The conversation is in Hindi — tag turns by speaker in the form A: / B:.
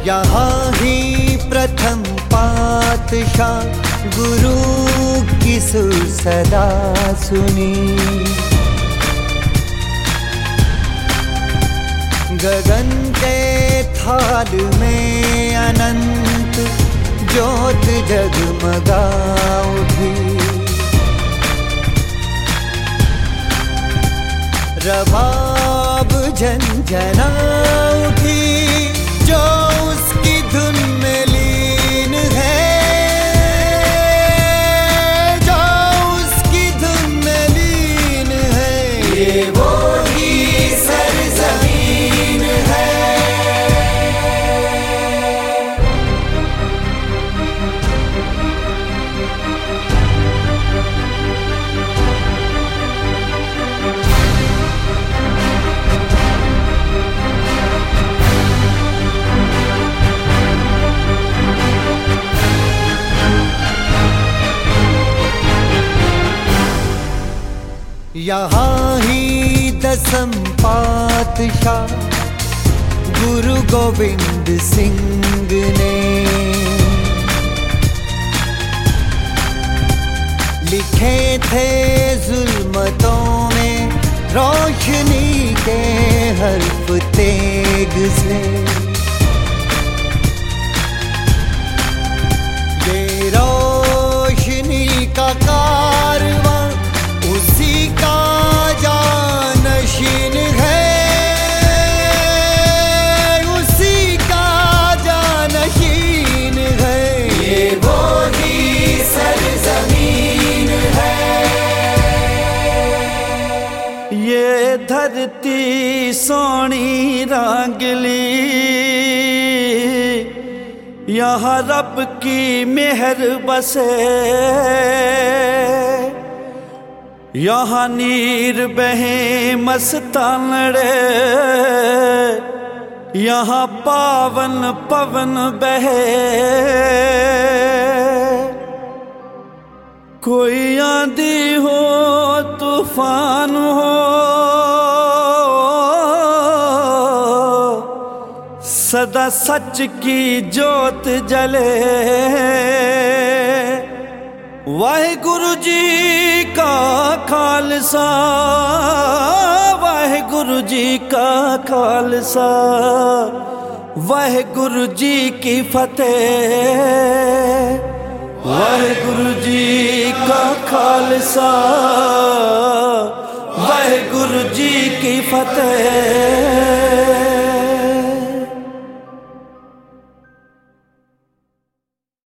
A: यहाँ ही प्रथम पातशाह गुरु की सुर सदा सुनी। गगन के थाल में अनंत ज्योत जगमगा उठी। रबाब झंझना उठी जो उसकी धुन में लीन है, जो उसकी धुन में लीन है। ये वो ही सरजमीन है। यहाँ ही दसम पातशाह गुरु गोविंद सिंह ने लिखे थे जुल्मतों में रोशनी के हर्फ तेग से। ये रोशनी का कारवां उसी का जानशीन है, उसी का जानशीन है। ये वो ही सरजमीन है।
B: ये धरती सोनी रंगली, यहाँ रब की मेहर बसे। यहाँ नीर बहे मस्तानड़े, यहाँ पावन पवन बहे। कोई आंधी हो तूफान हो, सदा सच की जोत जले। वाहिगुरु जी का खालसा, वाहिगुरु जी का खालसा, वाहिगुरु जी की फतेह। वाहिगुरु जी का खालसा, वाहिगुरु जी की फतेह।